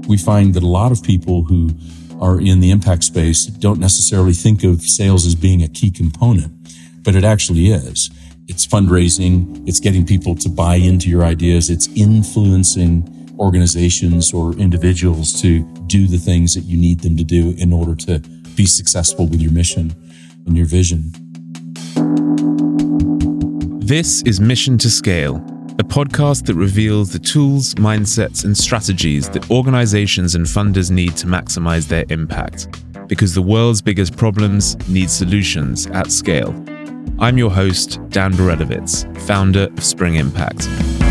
We find that a lot of people who are in the impact space don't necessarily think of sales as being a key component, but it actually is. It's fundraising, it's getting people to buy into your ideas, it's influencing organizations or individuals to do the things that you need them to do in order to be successful with your mission and your vision. This is Mission to Scale, a podcast that reveals the tools, mindsets, and strategies that organizations and funders need to maximize their impact, because the world's biggest problems need solutions at scale. I'm your host, Dan Beredovitz, founder of Spring Impact.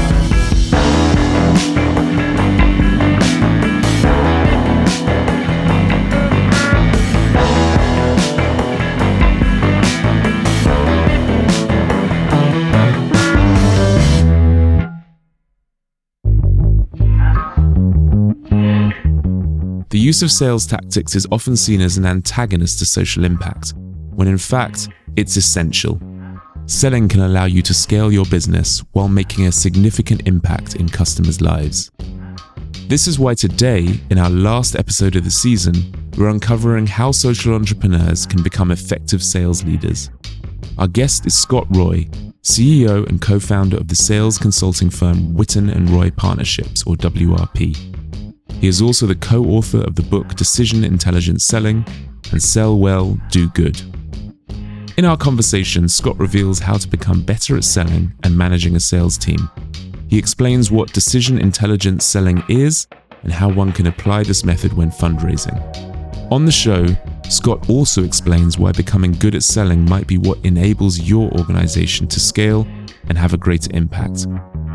The use of sales tactics is often seen as an antagonist to social impact, when in fact, it's essential. Selling can allow you to scale your business while making a significant impact in customers' lives. This is why today, in our last episode of the season, we're uncovering how social entrepreneurs can become effective sales leaders. Our guest is Scott Roy, CEO and co-founder of the sales consulting firm Witten & Roy Partnerships, or WRP. He is also the co-author of the book Decision Intelligent Selling and Sell Well, Do Good. In our conversation, Scott reveals how to become better at selling and managing a sales team. He explains what decision intelligent selling is and how one can apply this method when fundraising. On the show, Scott also explains why becoming good at selling might be what enables your organization to scale and have a greater impact.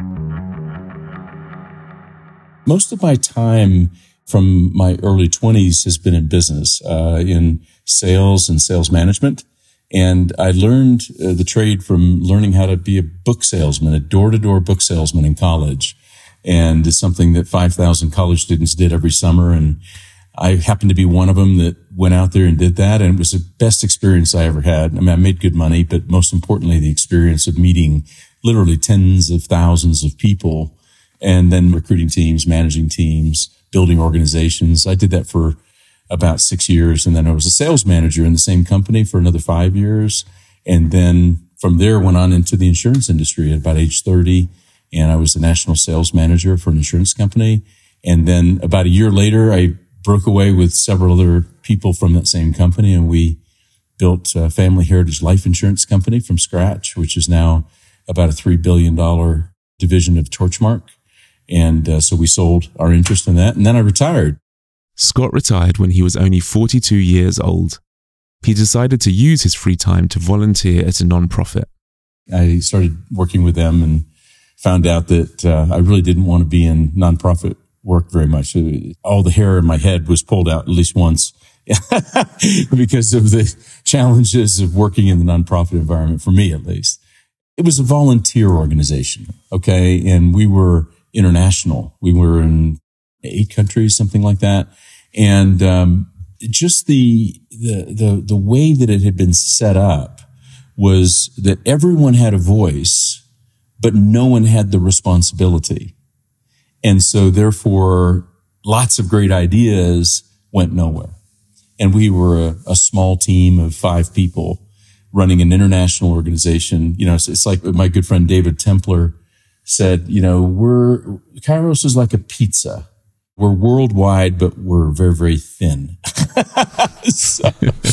Most of my time from my early 20s has been in business, in sales and sales management. And I learned the trade from learning how to be a book salesman, a door-to-door book salesman in college. And it's something that 5,000 college students did every summer. And I happened to be one of them that went out there and did that. And it was the best experience I ever had. I mean, I made good money, but most importantly, the experience of meeting literally tens of thousands of people and then recruiting teams, managing teams, building organizations. I did that for about 6 years. And then I was a sales manager in the same company for another 5 years. And then from there went on into the insurance industry at about age 30. And I was the national sales manager for an insurance company. And then about a year later, I broke away with several other people from that same company. And we built a Family Heritage Life Insurance Company from scratch, which is now about a $3 billion division of Torchmark. And so we sold our interest in that. And then I retired. Scott retired when he was only 42 years old. He decided to use his free time to volunteer at a nonprofit. I started working with them and found out that I really didn't want to be in nonprofit work very much. All the hair in my head was pulled out at least once because of the challenges of working in the nonprofit environment, for me at least. It was a volunteer organization, okay? And we were international. We were in 8 countries, something like that. And just the way that it had been set up was that everyone had a voice, but no one had the responsibility. And so therefore, lots of great ideas went nowhere. And we were a small team of 5 people running an international organization. You know, it's like my good friend David Templer said, you know, Kairos is like a pizza. We're worldwide, but we're very, very thin. So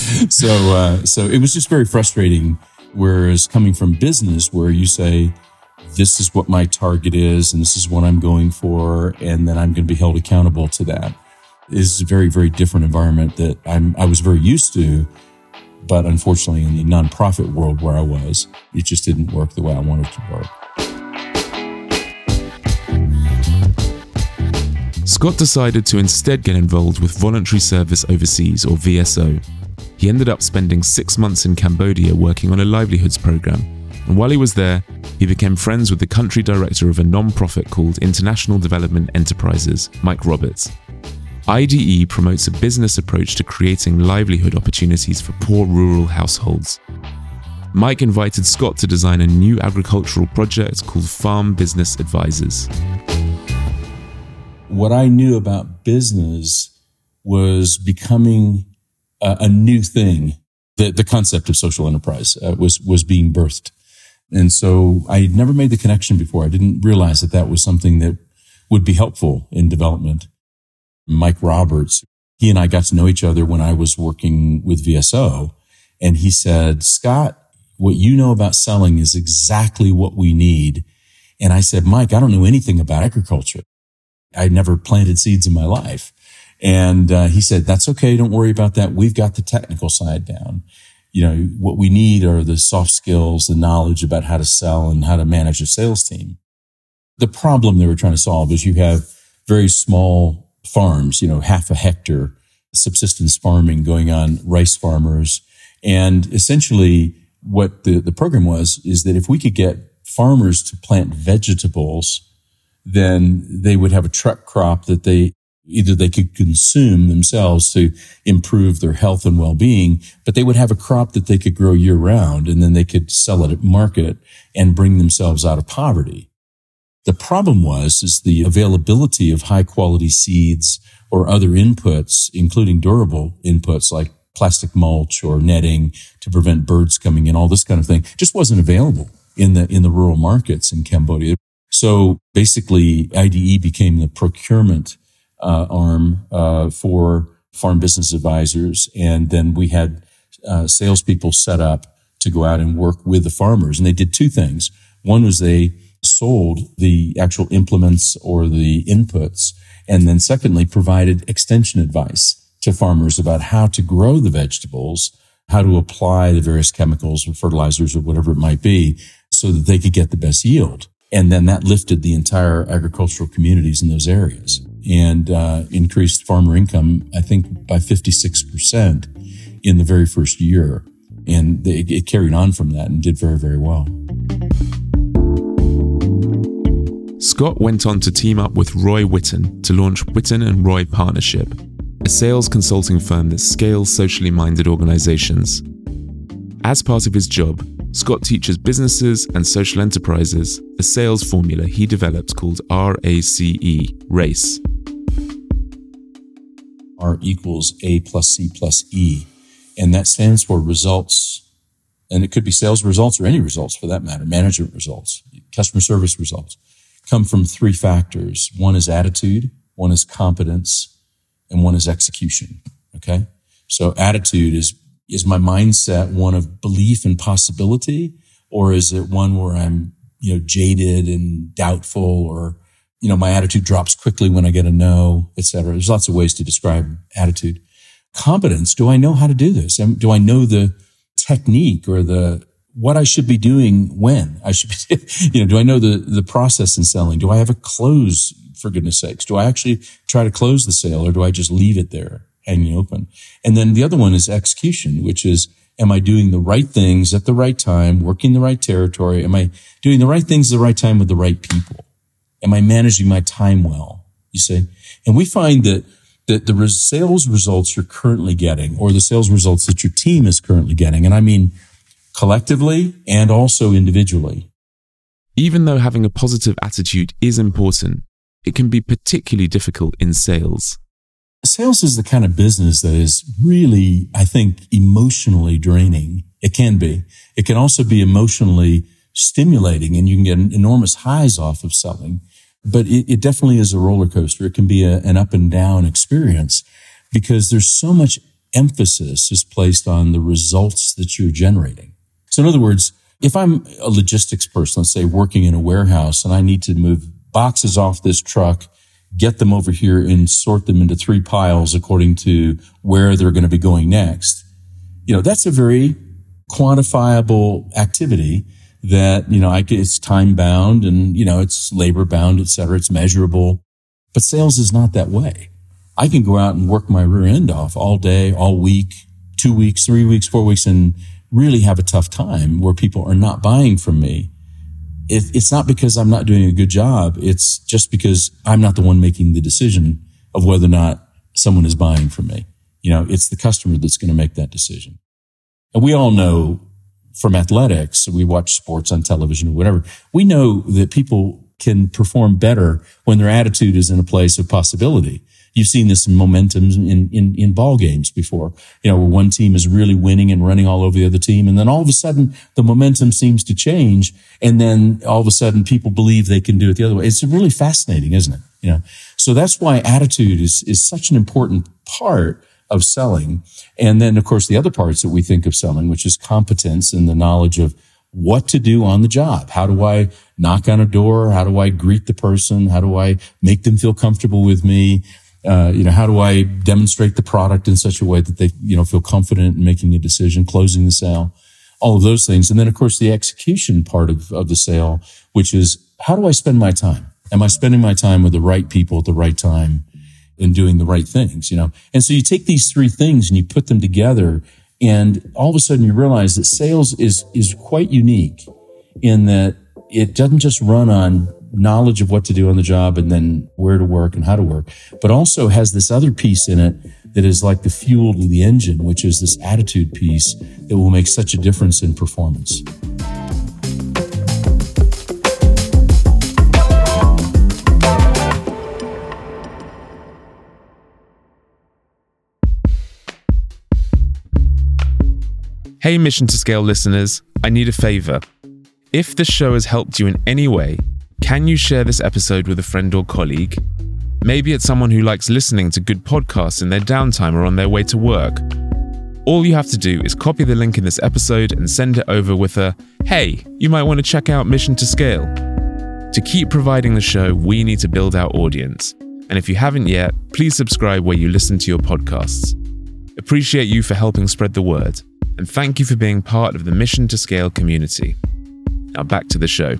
it was just very frustrating. Whereas coming from business, where you say, this is what my target is, and this is what I'm going for, and then I'm going to be held accountable to that, is a very, very different environment that I was very used to. But unfortunately, in the nonprofit world where I was, it just didn't work the way I wanted it to work. Scott decided to instead get involved with voluntary service overseas, or VSO. He ended up spending 6 months in Cambodia working on a livelihoods program. And while he was there, he became friends with the country director of a non-profit called International Development Enterprises, Mike Roberts. IDE promotes a business approach to creating livelihood opportunities for poor rural households. Mike invited Scott to design a new agricultural project called Farm Business Advisors. what I knew about business was becoming a new thing. The concept of social enterprise was being birthed. And so I had never made the connection before. I didn't realize that was something that would be helpful in development. Mike Roberts, he and I got to know each other when I was working with VSO. And he said, Scott, what you know about selling is exactly what we need. And I said, Mike, I don't know anything about agriculture. I'd never planted seeds in my life. And he said, that's okay. Don't worry about that. We've got the technical side down. What we need are the soft skills, the knowledge about how to sell and how to manage a sales team. The problem they were trying to solve is you have very small farms, half a hectare, subsistence farming going on, rice farmers. And essentially what the program is that if we could get farmers to plant vegetables, then they would have a truck crop that they could consume themselves to improve their health and well-being, but they would have a crop that they could grow year round, and then they could sell it at market and bring themselves out of poverty. The problem is the availability of high quality seeds or other inputs, including durable inputs like plastic mulch or netting to prevent birds coming in, all this kind of thing, just wasn't available in the rural markets in Cambodia. So basically IDE became the procurement arm for farm business advisors. And then we had salespeople set up to go out and work with the farmers. And they did two things. One was they sold the actual implements or the inputs. And then secondly, provided extension advice to farmers about how to grow the vegetables, how to apply the various chemicals or fertilizers or whatever it might be so that they could get the best yield. And then that lifted the entire agricultural communities in those areas and increased farmer income, I think, by 56% in the very first year. And it carried on from that and did very, very well. Scott went on to team up with Roy Witten to launch Witten and Roy Partnership, a sales consulting firm that scales socially minded organizations. As part of his job, Scott teaches businesses and social enterprises a sales formula he developed called RACE. R equals A plus C plus E. And that stands for results. And it could be sales results or any results for that matter, management results, customer service results, come from three factors. One is attitude, one is competence, and one is execution. Okay. So attitude is my mindset one of belief and possibility, or is it one where I'm, jaded and doubtful, or, my attitude drops quickly when I get a no, et cetera. There's lots of ways to describe attitude. Competence. Do I know how to do this? Do I know the technique or what I should be doing when I should be, do I know the process in selling? Do I have a close, for goodness sakes? Do I actually try to close the sale, or do I just leave it there hanging open? And then the other one is execution, which is, am I doing the right things at the right time, working the right territory? Am I doing the right things at the right time with the right people? Am I managing my time well? You see? And we find that the sales results you're currently getting, or the sales results that your team is currently getting, and I mean collectively and also individually. Even though having a positive attitude is important, it can be particularly difficult in sales. Sales is the kind of business that is really, I think, emotionally draining. It can be. It can also be emotionally stimulating, and you can get enormous highs off of selling. But it definitely is a roller coaster. It can be an up and down experience because there's so much emphasis is placed on the results that you're generating. So in other words, if I'm a logistics person, let's say working in a warehouse, and I need to move boxes off this truck, get them over here and sort them into 3 piles according to where they're going to be going next, that's a very quantifiable activity that, it's time bound and, it's labor bound, et cetera. It's measurable. But sales is not that way. I can go out and work my rear end off all day, all week, 2 weeks, 3 weeks, 4 weeks, and really have a tough time where people are not buying from me. It's not because I'm not doing a good job. It's just because I'm not the one making the decision of whether or not someone is buying from me. It's the customer that's going to make that decision. And we all know from athletics, we watch sports on television or whatever. We know that people can perform better when their attitude is in a place of possibility. You've seen this in momentum in ball games before, where one team is really winning and running all over the other team. And then all of a sudden the momentum seems to change. And then all of a sudden people believe they can do it the other way. It's really fascinating, isn't it? So that's why attitude is such an important part of selling. And then of course the other parts that we think of selling, which is competence and the knowledge of what to do on the job. How do I knock on a door? How do I greet the person? How do I make them feel comfortable with me? How do I demonstrate the product in such a way that they, feel confident in making a decision, closing the sale, all of those things. And then, of course, the execution part of the sale, which is how do I spend my time? Am I spending my time with the right people at the right time and doing the right things, And so you take these three things and you put them together, and all of a sudden you realize that sales is quite unique in that it doesn't just run on knowledge of what to do on the job and then where to work and how to work, but also has this other piece in it that is like the fuel to the engine, which is this attitude piece that will make such a difference in performance. Hey, Mission to Scale listeners, I need a favor. If the show has helped you in any way, can you share this episode with a friend or colleague? Maybe it's someone who likes listening to good podcasts in their downtime or on their way to work. All you have to do is copy the link in this episode and send it over with a, hey, you might want to check out Mission to Scale. To keep providing the show, we need to build our audience. And if you haven't yet, please subscribe where you listen to your podcasts. Appreciate you for helping spread the word. And thank you for being part of the Mission to Scale community. Now back to the show.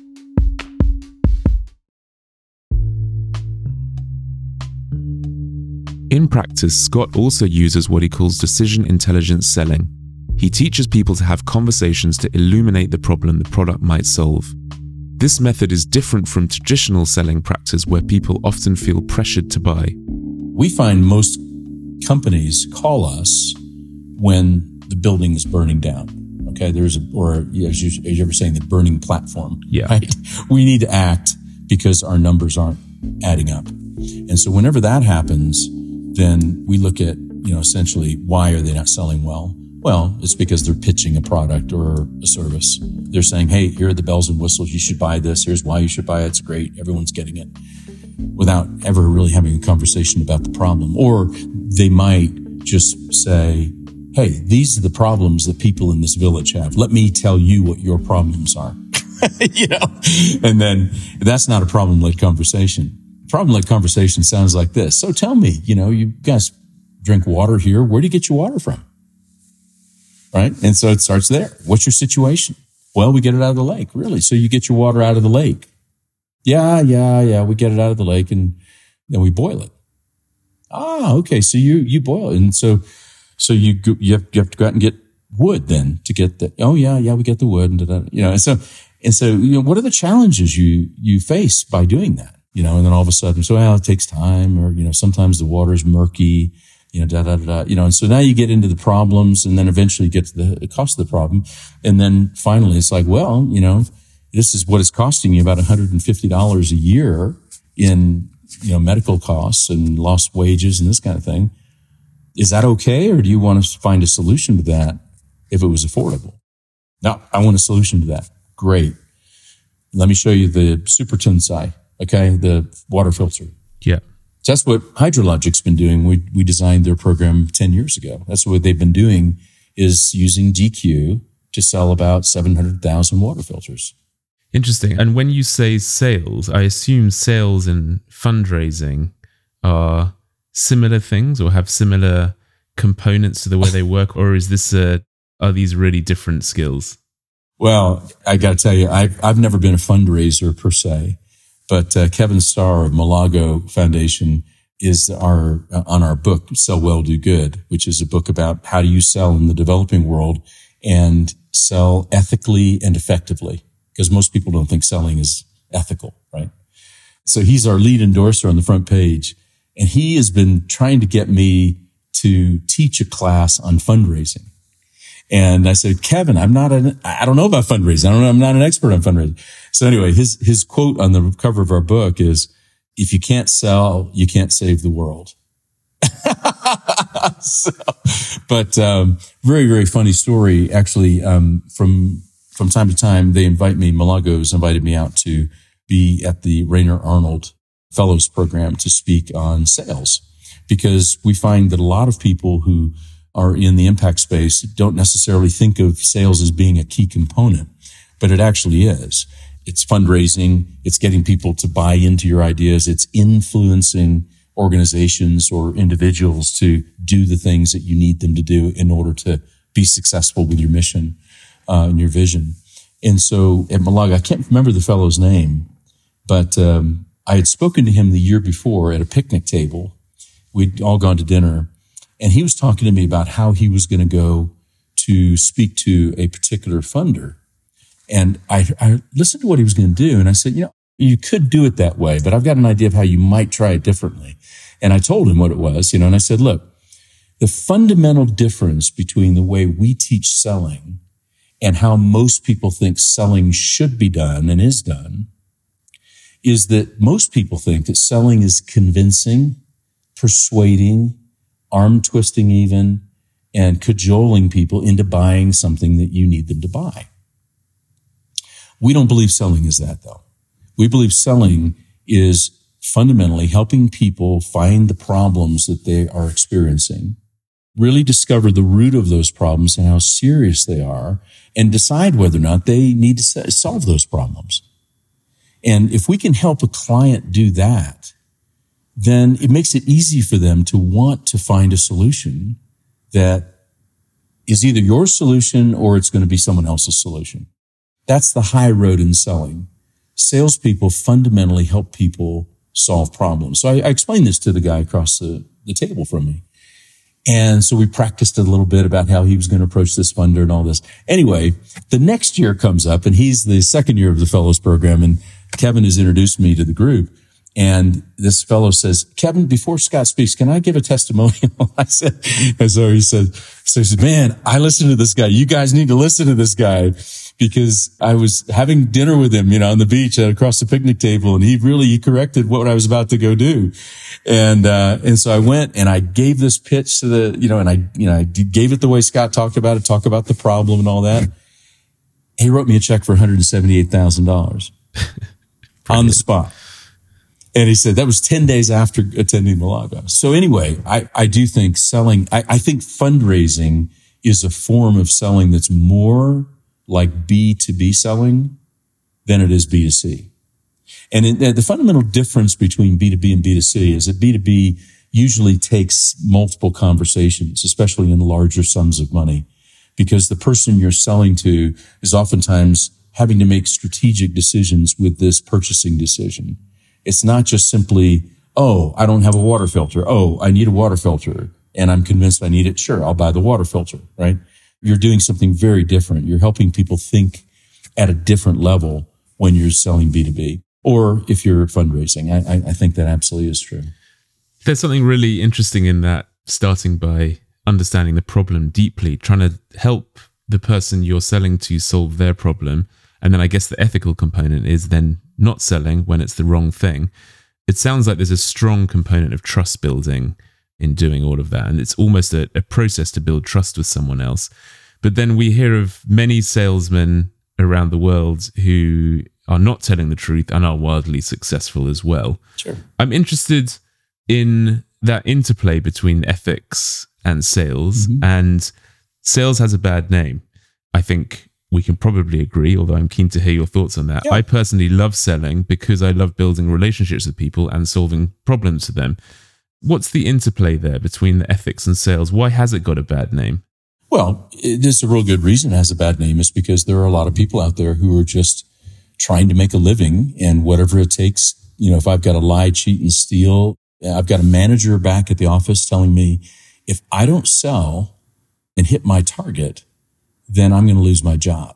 In practice, Scott also uses what he calls decision intelligence selling. He teaches people to have conversations to illuminate the problem the product might solve. This method is different from traditional selling practice where people often feel pressured to buy. We find most companies call us when the building is burning down. Okay, as you were saying, the burning platform. Yeah. Right? We need to act because our numbers aren't adding up. And so whenever that happens, then we look at, essentially, why are they not selling well? Well, it's because they're pitching a product or a service. They're saying, hey, here are the bells and whistles. You should buy this. Here's why you should buy it. It's great. Everyone's getting it, without ever really having a conversation about the problem. Or they might just say, hey, these are the problems that people in this village have. Let me tell you what your problems are. And then that's not a problem-led conversation. Problem-led conversation sounds like this. So tell me, you guys drink water here. Where do you get your water from? Right? And so it starts there. What's your situation? Well, we get it out of the lake. Really? So you get your water out of the lake? Yeah. We get it out of the lake and then we boil it. Ah, okay. So you boil it. And so you have to go out and get wood then to get the, oh yeah, we get the wood and and so what are the challenges you face by doing that? And then all of a sudden, it takes time, or, sometimes the water is murky, and so now you get into the problems and then eventually get to the cost of the problem. And then finally it's like, well, this is what it's costing you, about $150 a year in, medical costs and lost wages and this kind of thing. Is that okay? Or do you want to find a solution to that if it was affordable? No, I want a solution to that. Great. Let me show you the Super Tensai. Okay, the water filter. Yeah. So that's what Hydrologic's been doing. We designed their program 10 years ago. That's what they've been doing, is using DQ to sell about 700,000 water filters. Interesting. And when you say sales, I assume sales and fundraising are similar things or have similar components to the way they work, or is this are these really different skills? Well, I got to tell you, I've never been a fundraiser per se. But Kevin Starr of Malago Foundation is on our book, Sell Well, Do Good, which is a book about how do you sell in the developing world and sell ethically and effectively, because most people don't think selling is ethical, right? So he's our lead endorser on the front page, and he has been trying to get me to teach a class on fundraising. And I said, Kevin, I don't know about fundraising. I'm not an expert on fundraising. So anyway, his quote on the cover of our book is, if you can't sell, you can't save the world. But very, very funny story. Actually, from time to time, they invite me, Milagos invited me out to be at the Rayner Arnold Fellows Program to speak on sales, because we find that a lot of people who are in the impact space don't necessarily think of sales as being a key component, but it actually is. It's fundraising. It's getting people to buy into your ideas. It's influencing organizations or individuals to do the things that you need them to do in order to be successful with your mission and your vision. And so at Malaga, I can't remember the fellow's name, but I had spoken to him the year before at a picnic table. We'd all gone to dinner, and he was talking to me about how he was going to go to speak to a particular funder. And I listened to what he was going to do, and I said, you could do it that way, but I've got an idea of how you might try it differently. And I told him what it was, and I said, look, the fundamental difference between the way we teach selling and how most people think selling should be done and is done is that most people think that selling is convincing, persuading, arm twisting even, and cajoling people into buying something that you need them to buy. We don't believe selling is that, though. We believe selling is fundamentally helping people find the problems that they are experiencing, really discover the root of those problems and how serious they are, and decide whether or not they need to solve those problems. And if we can help a client do that, then it makes it easy for them to want to find a solution that is either your solution or it's going to be someone else's solution. That's the high road in selling. Salespeople fundamentally help people solve problems. So I explained this to the guy across the table from me. And so we practiced a little bit about how he was going to approach this funder and all this. Anyway, the next year comes up, and he's the second year of the Fellows Program, and Kevin has introduced me to the group. And this fellow says, Kevin, before Scott speaks, can I give a testimonial? I said, and so he said, man, I listened to this guy. You guys need to listen to this guy, because I was having dinner with him, on the beach across the picnic table, and he corrected what I was about to go do. And so I went and I gave this pitch to I gave it the way Scott talked about it, talk about the problem and all that. He wrote me a check for $178,000 on the spot. And he said that was 10 days after attending Malaga. So anyway, I do think selling, I think fundraising is a form of selling that's more like B2B selling than it is B2C. And the fundamental difference between B2B and B2C is that B2B usually takes multiple conversations, especially in larger sums of money, because the person you're selling to is oftentimes having to make strategic decisions with this purchasing decision. It's not just simply, oh, I don't have a water filter. Oh, I need a water filter, and I'm convinced I need it. Sure, I'll buy the water filter, right? You're doing something very different. You're helping people think at a different level when you're selling B2B, or if you're fundraising. I think that absolutely is true. There's something really interesting in that, starting by understanding the problem deeply, trying to help the person you're selling to solve their problem. And then I guess the ethical component is then not selling when it's the wrong thing. It sounds like there's a strong component of trust building in doing all of that. And it's almost a process to build trust with someone else. But then we hear of many salesmen around the world who are not telling the truth and are wildly successful as well. Sure. I'm interested in that interplay between ethics and sales. Mm-hmm. And sales has a bad name. I think we can probably agree, although I'm keen to hear your thoughts on that. Yeah. I personally love selling because I love building relationships with people and solving problems for them. What's the interplay there between the ethics and sales? Why has it got a bad name? Well, there's a real good reason it has a bad name. Is because there are a lot of people out there who are just trying to make a living, and whatever it takes, if I've got to lie, cheat, and steal, I've got a manager back at the office telling me, if I don't sell and hit my target, then I'm going to lose my job.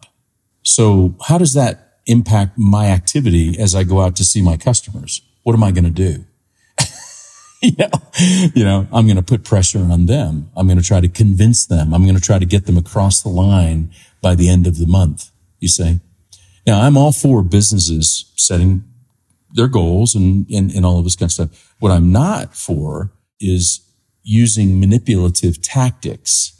So how does that impact my activity as I go out to see my customers? What am I going to do? I'm going to put pressure on them. I'm going to try to convince them. I'm going to try to get them across the line by the end of the month, you say. Now, I'm all for businesses setting their goals and all of this kind of stuff. What I'm not for is using manipulative tactics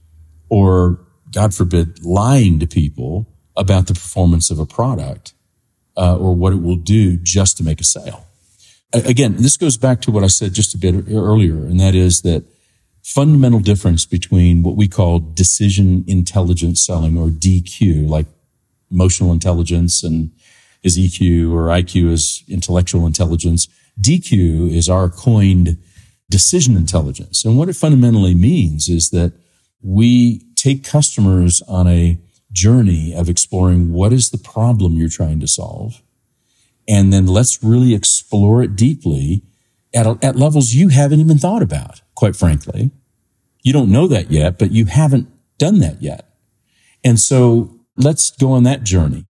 or, God forbid, lying to people about the performance of a product or what it will do just to make a sale. Again, this goes back to what I said just a bit earlier, and that is that fundamental difference between what we call decision intelligence selling, or DQ, like emotional intelligence, and is EQ, or IQ is intellectual intelligence. DQ is our coined decision intelligence. And what it fundamentally means is that we take customers on a journey of exploring what is the problem you're trying to solve. And then let's really explore it deeply at levels you haven't even thought about, quite frankly. You don't know that yet, but you haven't done that yet. And so let's go on that journey.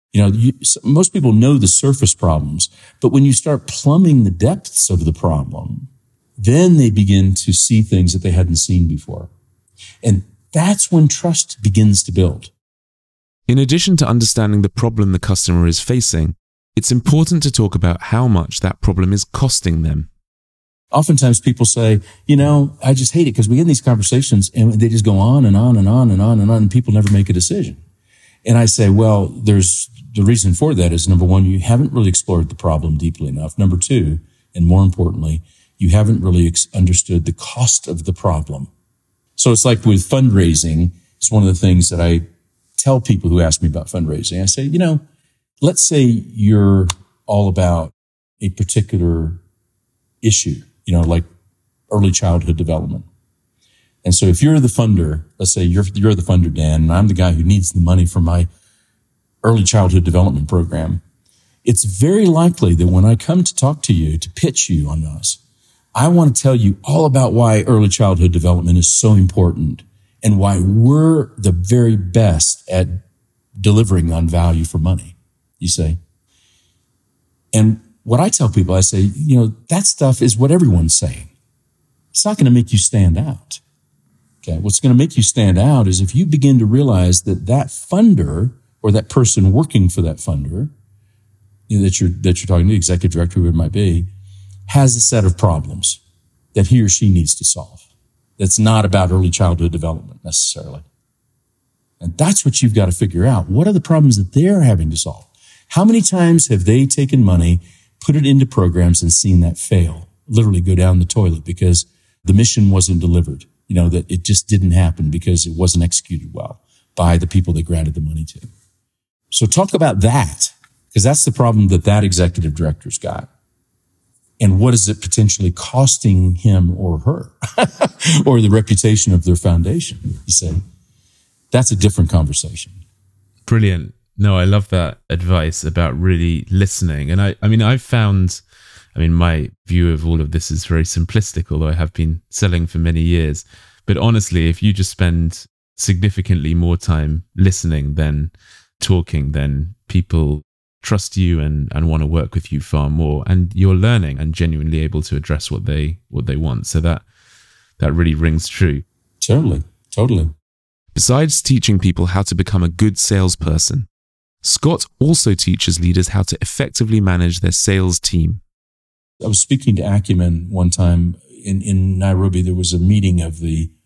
Most people know the surface problems, but when you start plumbing the depths of the problem, then they begin to see things that they hadn't seen before. And that's when trust begins to build. In addition to understanding the problem the customer is facing, it's important to talk about how much that problem is costing them. Oftentimes people say, I just hate it because we get in these conversations and they just go on and on and on and on and on, and people never make a decision. And I say, well, the reason for that is, number one, you haven't really explored the problem deeply enough. Number two, and more importantly, you haven't really understood the cost of the problem. So it's like with fundraising. It's one of the things that I tell people who ask me about fundraising. I say, let's say you're all about a particular issue, like early childhood development. And so if you're the funder, let's say you're the funder, Dan, and I'm the guy who needs the money for my early childhood development program, it's very likely that when I come to talk to you, to pitch you on us, I want to tell you all about why early childhood development is so important and why we're the very best at delivering on value for money, you say. And what I tell people, I say, that stuff is what everyone's saying. It's not going to make you stand out. Okay. What's going to make you stand out is if you begin to realize that funder, or that person working for that funder, that you're talking to, the executive director, whoever it might be, has a set of problems that he or she needs to solve. That's not about early childhood development necessarily. And that's what you've got to figure out. What are the problems that they're having to solve? How many times have they taken money, put it into programs, and seen that fail, literally go down the toilet because the mission wasn't delivered? That it just didn't happen because it wasn't executed well by the people they granted the money to. So talk about that, because that's the problem that executive director's got. And what is it potentially costing him or her or the reputation of their foundation? You say, that's a different conversation. Brilliant. No, I love that advice about really listening. And I've found, my view of all of this is very simplistic, although I have been selling for many years. But honestly, if you just spend significantly more time listening than talking, then people trust you and want to work with you far more, and you're learning and genuinely able to address what they want. So that really rings true. Totally. Besides teaching people how to become a good salesperson, Scott also teaches leaders how to effectively manage their sales team. I was speaking to Acumen one time in Nairobi. There was a meeting of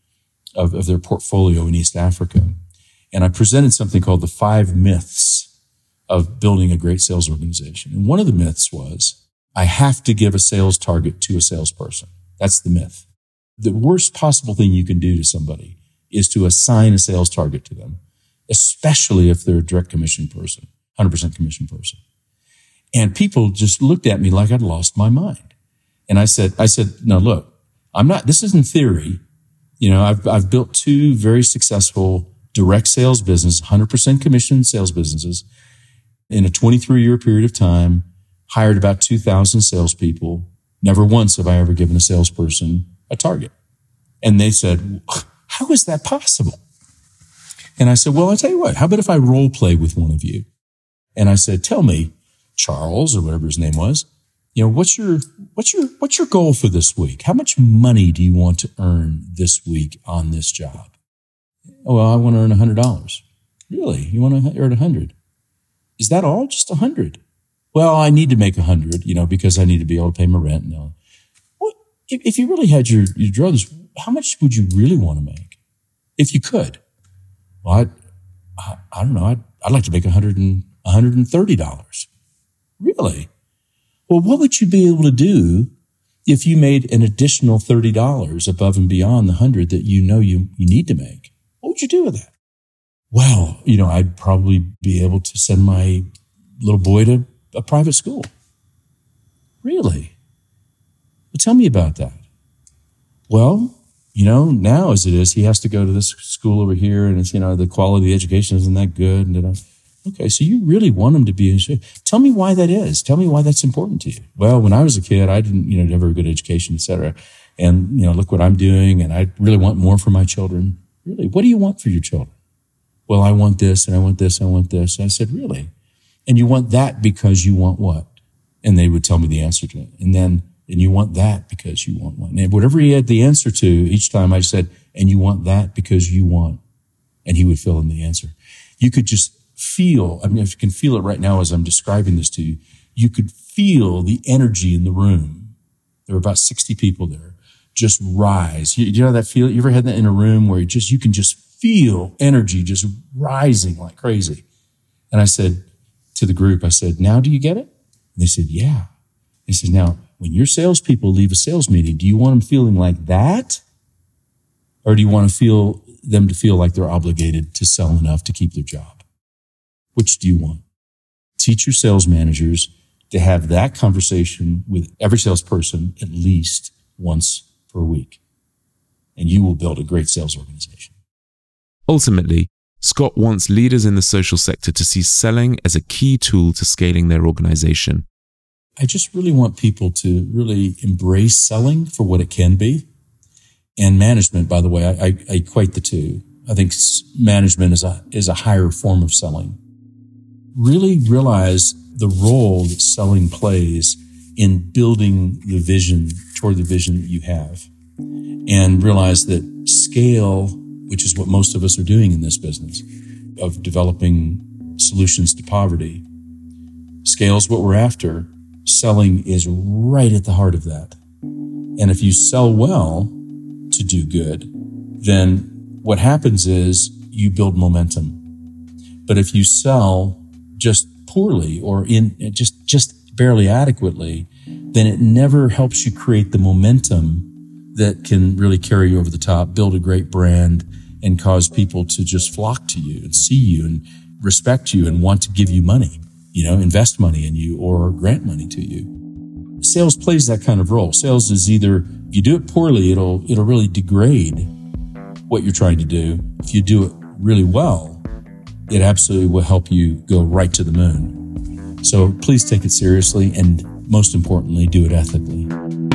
their portfolio in East Africa, and I presented something called the 5 myths of building a great sales organization. And one of the myths was, I have to give a sales target to a salesperson. That's the myth. The worst possible thing you can do to somebody is to assign a sales target to them, especially if they're a direct commission person, 100% commission person. And people just looked at me like I'd lost my mind. And I said, no, look, this isn't theory. I've built 2 very successful direct sales business, 100% commission sales businesses in a 23-year period of time, hired about 2,000 salespeople. Never once have I ever given a salesperson a target. And they said, how is that possible? And I said, well, I'll tell you what, how about if I role play with one of you? And I said, tell me, Charles, or whatever his name was, What's your goal for this week? How much money do you want to earn this week on this job? Oh, well, I want to earn $100. Really? You want to earn 100? Is that all? Just 100? Well, I need to make 100, because I need to be able to pay my rent. No. What if you really had your druthers? How much would you really want to make if you could? Well, I don't know. I'd like to make $130. Really? Well, what would you be able to do if you made an additional $30 above and beyond the 100 that you need to make? What would you do with that? Well, I'd probably be able to send my little boy to a private school. Really? Well, tell me about that. Well, now as it is, he has to go to this school over here, and it's, the quality of the education isn't that good. And okay, so you really want him to be tell me why that is. Tell me why that's important to you. Well, when I was a kid, I didn't, have a good education, et cetera. And, look what I'm doing, and I really want more for my children. Really? What do you want for your children? Well, I want this, and I want this, and I want this. And I said, really? And you want that because you want what? And they would tell me the answer to it. And you want that because you want what? And whatever he had the answer to, each time I said, and you want that because you want. And he would fill in the answer. You could just feel, if you can feel it right now as I'm describing this to you, you could feel the energy in the room. There were about 60 people there. Just rise. You know that feeling? You ever had that in a room where you can just feel energy just rising like crazy? And I said to the group, now do you get it? And they said, yeah. He said, now, when your salespeople leave a sales meeting, do you want them feeling like that? Or do you want to feel like they're obligated to sell enough to keep their job? Which do you want? Teach your sales managers to have that conversation with every salesperson at least once per week. And you will build a great sales organization. Ultimately, Scott wants leaders in the social sector to see selling as a key tool to scaling their organization. I just really want people to really embrace selling for what it can be. And management, by the way, I equate the two. I think management is a higher form of selling. Really realize the role that selling plays in building the vision toward the vision that you have. And realize that scale, which is what most of us are doing in this business, of developing solutions to poverty. Scale is what we're after. Selling is right at the heart of that. And if you sell well to do good, then what happens is you build momentum. But if you sell just poorly or in just barely adequately, then it never helps you create the momentum that can really carry you over the top, build a great brand, and cause people to just flock to you and see you and respect you and want to give you money, invest money in you or grant money to you. Sales plays that kind of role. Sales is either, if you do it poorly, it'll really degrade what you're trying to do. If you do it really well, it absolutely will help you go right to the moon. So please take it seriously and most importantly, do it ethically.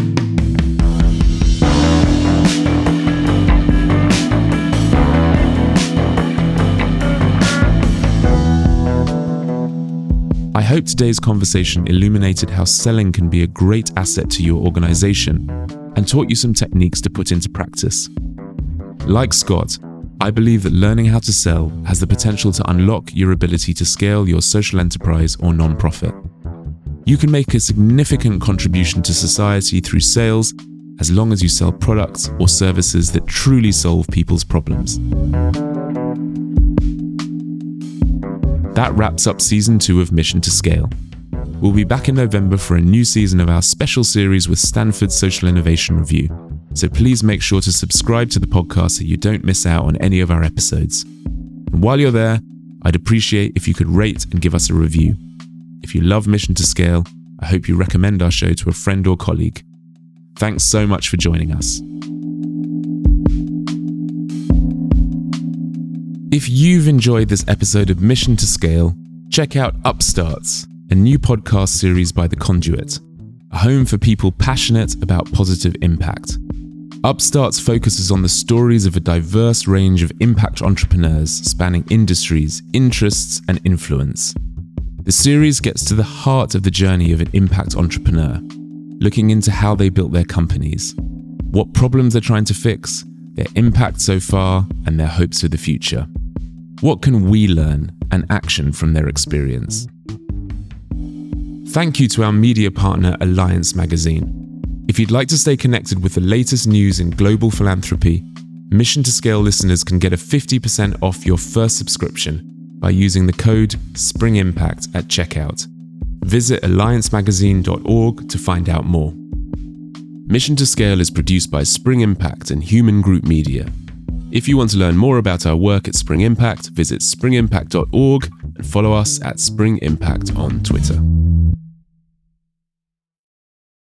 I hope today's conversation illuminated how selling can be a great asset to your organization and taught you some techniques to put into practice. Like Scott, I believe that learning how to sell has the potential to unlock your ability to scale your social enterprise or nonprofit. You can make a significant contribution to society through sales as long as you sell products or services that truly solve people's problems. That wraps up Season 2 of Mission to Scale. We'll be back in November for a new season of our special series with Stanford Social Innovation Review, so please make sure to subscribe to the podcast so you don't miss out on any of our episodes. And while you're there, I'd appreciate if you could rate and give us a review. If you love Mission to Scale, I hope you recommend our show to a friend or colleague. Thanks so much for joining us. If you've enjoyed this episode of Mission to Scale, check out Upstarts, a new podcast series by The Conduit, a home for people passionate about positive impact. Upstarts focuses on the stories of a diverse range of impact entrepreneurs spanning industries, interests, and influence. The series gets to the heart of the journey of an impact entrepreneur, looking into how they built their companies, what problems they're trying to fix, their impact so far, and their hopes for the future. What can we learn and action from their experience? Thank you to our media partner, Alliance Magazine. If you'd like to stay connected with the latest news in global philanthropy, Mission to Scale listeners can get a 50% off your first subscription by using the code SPRINGIMPACT at checkout. Visit alliancemagazine.org to find out more. Mission to Scale is produced by Spring Impact and Human Group Media. If you want to learn more about our work at Spring Impact, visit springimpact.org and follow us at Spring Impact on Twitter.